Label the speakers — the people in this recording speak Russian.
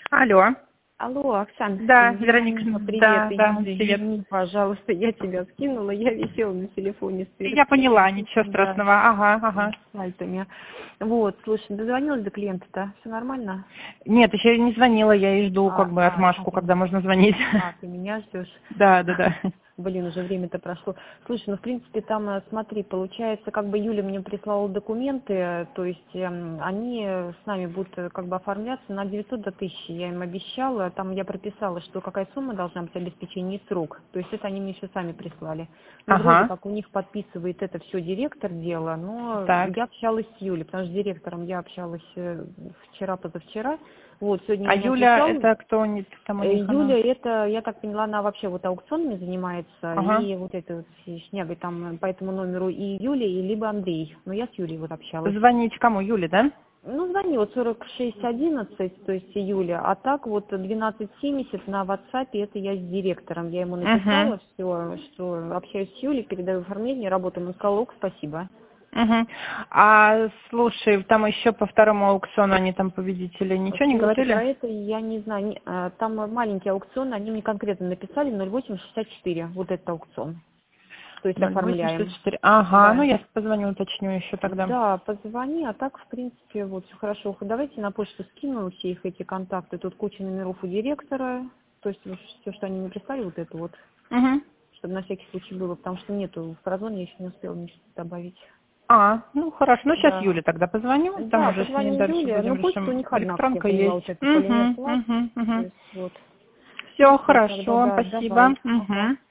Speaker 1: Алло.
Speaker 2: Алло, Оксана,
Speaker 1: Да,
Speaker 2: извини,
Speaker 1: Вероника,
Speaker 2: привет,
Speaker 1: да, привет.
Speaker 2: извини, пожалуйста, я тебя скинула, я висела на телефоне с
Speaker 1: Я поняла, ничего
Speaker 2: да,
Speaker 1: страшного. Ага.
Speaker 2: с сайтами. Вот, слушай, дозвонилась до клиента-то, все нормально?
Speaker 1: Нет, еще не звонила, я и жду как бы отмашку, когда можно звонить.
Speaker 2: Ты меня ждешь?
Speaker 1: Да.
Speaker 2: Блин, уже время-то прошло. Слушай, ну, в принципе, там, смотри, получается, как бы Юля мне прислала документы, то есть они с нами будут как бы оформляться на 900 до 1000. Я им обещала, там я прописала, что какая сумма должна быть обеспечения и срок. То есть это они мне все сами прислали. Ну, вроде
Speaker 1: Ага.
Speaker 2: как у них подписывает это все директор дела, но
Speaker 1: Так.
Speaker 2: я общалась с Юлей, потому что с директором я общалась вчера-позавчера. Вот, сегодня
Speaker 1: А
Speaker 2: он мне
Speaker 1: Юля,
Speaker 2: отвечал.
Speaker 1: это кто там у них она?
Speaker 2: Юля, это, я так поняла, она вообще вот аукционами занимается,
Speaker 1: Ага.
Speaker 2: и вот этой вот всей шнягой там по этому номеру и Юля, и либо Андрей. Но я с Юлей вот общалась.
Speaker 1: Звонить кому? Юле, да?
Speaker 2: Ну, звони, вот 4611, то есть Юля, а так вот 1270 на WhatsApp, это я с директором. Я ему
Speaker 1: Угу.
Speaker 2: написала все, что общаюсь с Юлей, передаю оформление, работаем. Он сказал, ок, спасибо.
Speaker 1: Угу. А слушай, там еще по второму аукциону они там победители ничего не
Speaker 2: Слушай,
Speaker 1: говорили?
Speaker 2: про это я не знаю. Там маленький аукцион, они мне конкретно написали 0864, вот этот аукцион. То есть оформляем.
Speaker 1: 0864. Ага, ну
Speaker 2: Да.
Speaker 1: я позвоню, уточню еще тогда.
Speaker 2: Да, позвони, а так, в принципе, вот все хорошо. Давайте на почту скину все их эти контакты. Тут куча номеров у директора. То есть все, что они мне прислали, вот это вот,
Speaker 1: Угу.
Speaker 2: чтобы на всякий случай было, потому что нету в прозоне, я еще не успела ничего добавить.
Speaker 1: Ну хорошо, ну сейчас
Speaker 2: Да.
Speaker 1: Юле тогда позвоню, там
Speaker 2: Да,
Speaker 1: уже с ней
Speaker 2: позвони
Speaker 1: дальше
Speaker 2: Юле. Ну,
Speaker 1: будем
Speaker 2: почта у
Speaker 1: решим.
Speaker 2: них одна, как я
Speaker 1: Электронка
Speaker 2: поняла,
Speaker 1: есть.
Speaker 2: вот это Полимер Класс. То
Speaker 1: Угу.
Speaker 2: есть вот.
Speaker 1: Все
Speaker 2: Все, тогда
Speaker 1: хорошо,
Speaker 2: да,
Speaker 1: спасибо.
Speaker 2: давай. Ага.
Speaker 1: Угу.